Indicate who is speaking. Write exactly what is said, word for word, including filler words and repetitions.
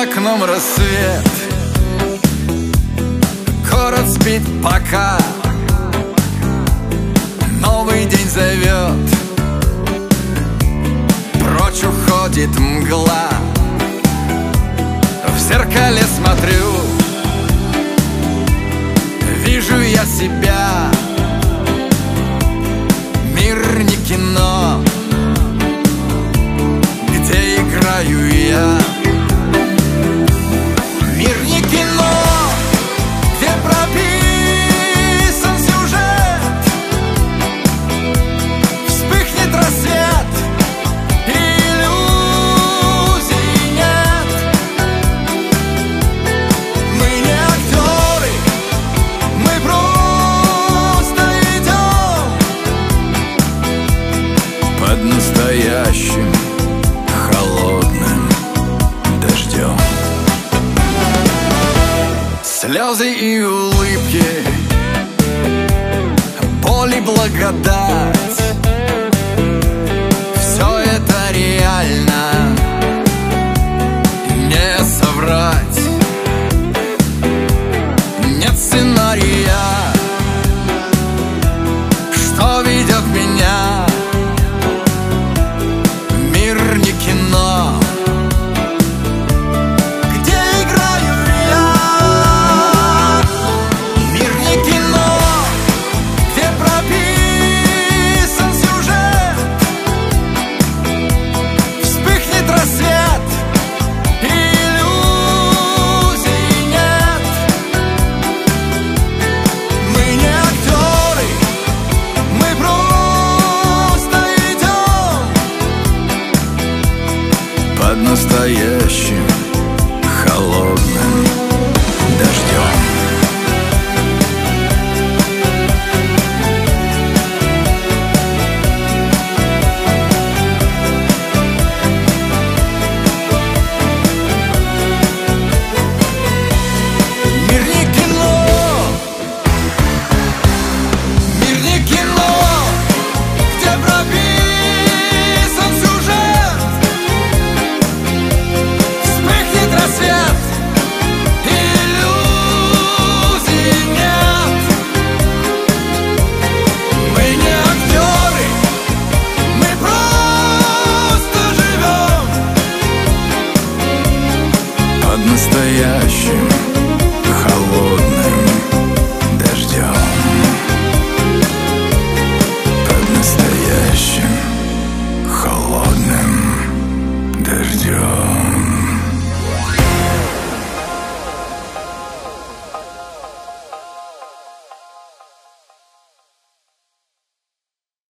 Speaker 1: окном рассвет, город спит пока, новый день зовет, прочь уходит мгла. В зеркале смотрю, вижу я себя. Мир не кино, где играю я. Мир не кино, где прописан сюжет. Вспыхнет рассвет, иллюзий нет. Мы не актеры, мы просто идем под настоящим холодным дождем. Слезы и улыбки, боль и благодать, все это реально, не соврать. Нет сценария, что ведет меня. Мир не кино, где играю я. Мир не кино, где прописан сюжет. Вспыхнет рассвет, иллюзий нет. Мы не актеры, мы просто идем под настоящим холодным дождем. Мир не кино, мир не кино, где прописан сюжет. Вспыхнет рассвет, иллюзий нет. Мы не актеры, мы просто живем под настоящим холодным